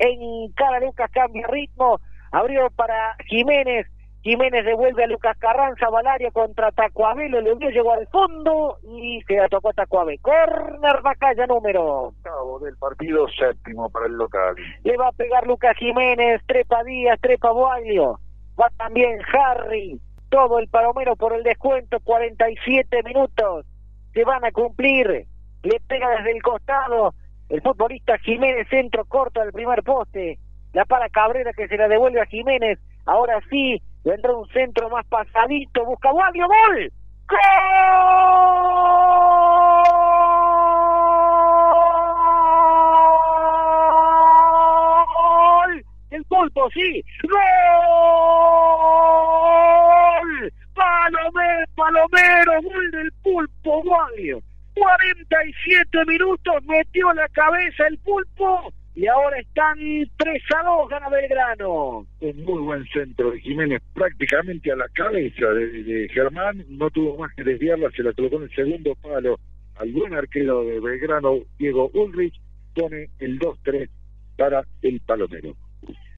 encara a Lucas, cambia ritmo, abrió para Jiménez, Jiménez devuelve a Lucas Carranza, Valaria contra Tacuabé, lo llegó al fondo y se la tocó a Tacuabé. Corner Macaya número octavo del partido, séptimo para el local. Le va a pegar Lucas Jiménez, trepa Díaz, trepa Boaglio, va también Harry, todo el palomero por el descuento, 47 minutos, se van a cumplir, le pega desde el costado, el futbolista Jiménez, centro corto del primer poste, la para Cabrera que se la devuelve a Jiménez, ahora sí, vendrá un centro más pasadito, busca Boaglio, ¡gol! ¡Gol! El Pulpo, sí, ¡gol! Palomero, gol del Pulpo Boaglio. 47 minutos, metió la cabeza el Pulpo y ahora están 3-2, gana Belgrano. Un muy buen centro de Jiménez, prácticamente a la cabeza de Germán, no tuvo más que desviarla, se la colocó en el segundo palo al buen arquero de Belgrano, Diego Ulrich, pone el 2-3 para el palomero.